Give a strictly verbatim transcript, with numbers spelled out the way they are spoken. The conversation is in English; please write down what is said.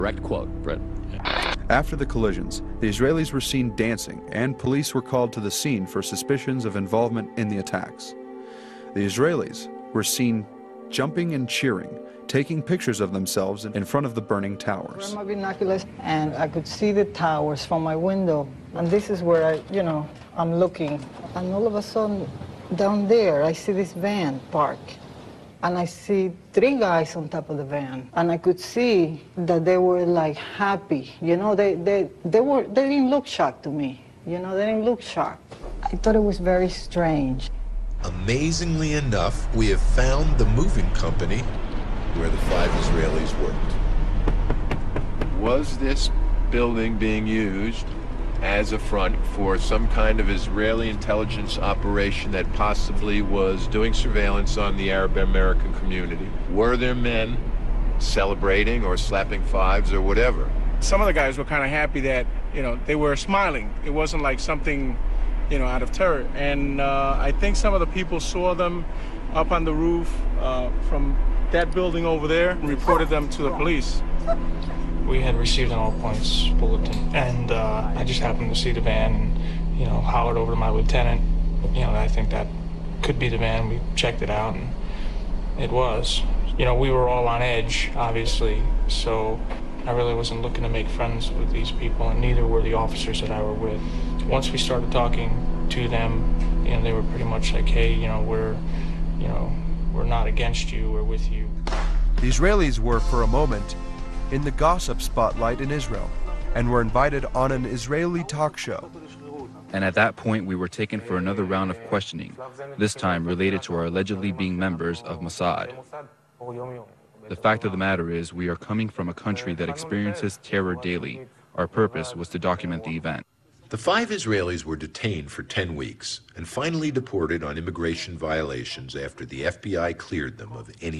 Direct quote, Brett. After the collisions, the Israelis were seen dancing, and police were called to the scene for suspicions of involvement in the attacks. The Israelis were seen jumping and cheering, taking pictures of themselves in front of the burning towers. I had my binoculars, and I could see the towers from my window. And this is where I, you know, I'm looking. And all of a sudden, down there, I see this van parked. And I see three guys on top of the van. And I could see that they were like happy. You know, they, they, they, were, they didn't look shocked to me. You know, they didn't look shocked. I thought it was very strange. Amazingly enough, we have found the moving company where the five Israelis worked. Was this building being used as a front for some kind of Israeli intelligence operation that possibly was doing surveillance on the Arab American community? Were there men celebrating or slapping fives or whatever? Some of the guys were kind of happy that, you know, they were smiling. It wasn't like something, you know, out of terror. And uh, I think some of the people saw them up on the roof uh, from that building over there and reported them to the police. We had received an all points bulletin, and uh, I just happened to see the van and, you know, hollered over to my lieutenant. You know, I think that could be the van. We checked it out, and it was. You know, we were all on edge, obviously, so I really wasn't looking to make friends with these people, and neither were the officers that I were with. Once we started talking to them, you know, they were pretty much like, hey, you know, we're, you know, we're not against you, we're with you. The Israelis were, for a moment, in the gossip spotlight in Israel, and were invited on an Israeli talk show. And at that point, we were taken for another round of questioning, this time related to our allegedly being members of Mossad. The fact of the matter is, we are coming from a country that experiences terror daily. Our purpose was to document the event. The five Israelis were detained for ten weeks and finally deported on immigration violations after the F B I cleared them of any